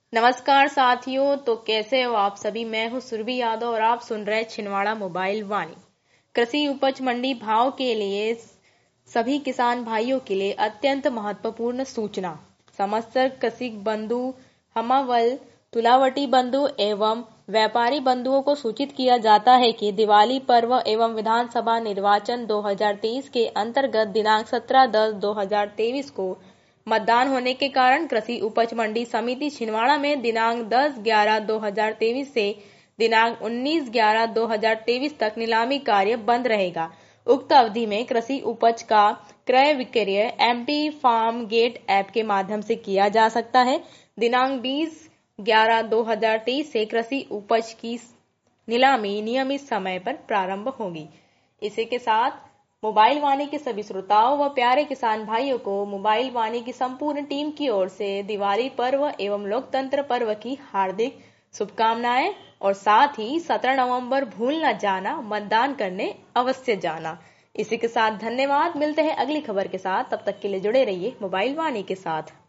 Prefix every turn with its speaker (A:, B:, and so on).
A: नमस्कार साथियों। तो कैसे हो आप सभी। मैं हूँ सुरभि यादव और आप सुन रहे छिंदवाड़ा मोबाइल वाणी। कृषि उपज मंडी भाव के लिए सभी किसान भाइयों के लिए अत्यंत महत्वपूर्ण सूचना। समस्त कृषि बंधु, हमावल, तुलावटी बंधु एवं व्यापारी बंधुओं को सूचित किया जाता है कि दिवाली पर्व एवं विधानसभा निर्वाचन 2023 के अंतर्गत दिनांक 17/10/2023 को मतदान होने के कारण कृषि उपज मंडी समिति छिंदवाड़ा में दिनांक 10/11/2023 से दिनांक 19/11/2023 तक नीलामी कार्य बंद रहेगा। उक्त अवधि में कृषि उपज का क्रय विक्रय एमपी फार्म गेट ऐप के माध्यम से किया जा सकता है। दिनांक 20/11/2023 से कृषि उपज की नीलामी नियमित समय पर प्रारंभ होगी। इसी के साथ मोबाइल वाणी के सभी श्रोताओं व प्यारे किसान भाइयों को मोबाइल वाणी की संपूर्ण टीम की ओर से दिवाली पर्व एवं लोकतंत्र पर्व की हार्दिक शुभकामनाएं। और साथ ही 17 नवंबर भूल न जाना, मतदान करने अवश्य जाना। इसी के साथ धन्यवाद। मिलते हैं अगली खबर के साथ, तब तक के लिए जुड़े रहिए मोबाइल वाणी के साथ।